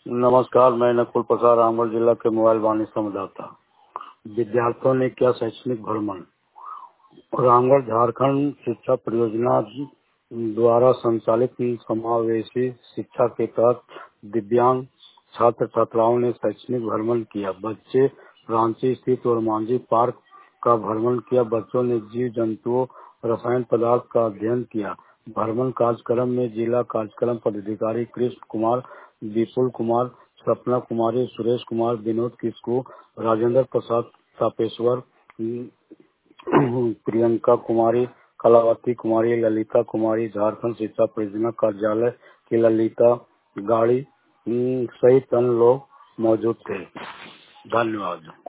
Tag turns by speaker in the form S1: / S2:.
S1: नमस्कार, मैं नकुल प्रसाद रामगढ़ जिला के मोबाइल वाणी संवाददाता। विद्यार्थियों ने किया शैक्षणिक भ्रमण। रामगढ़ झारखंड शिक्षा परियोजना द्वारा संचालित समावेशी शिक्षा के तहत दिव्यांग छात्र छात्राओं ने शैक्षणिक भ्रमण किया। बच्चे रांची स्थित और मांझी पार्क का भ्रमण किया। बच्चों ने जीव जंतुओं रसायन पदार्थ का अध्ययन किया। भ्रमण कार्यक्रम में जिला कार्यक्रम पदाधिकारी कृष्ण कुमार, विपुल कुमार, सपना कुमारी, सुरेश कुमार, विनोद किस्कू, राजेंद्र प्रसाद तापेश्वर, प्रियंका कुमारी, कलावती कुमारी, ललिता कुमारी, झारखंड शिक्षा परियोजना कार्यालय की ललिता गाड़ी सहित अन्य लोग मौजूद थे। धन्यवाद।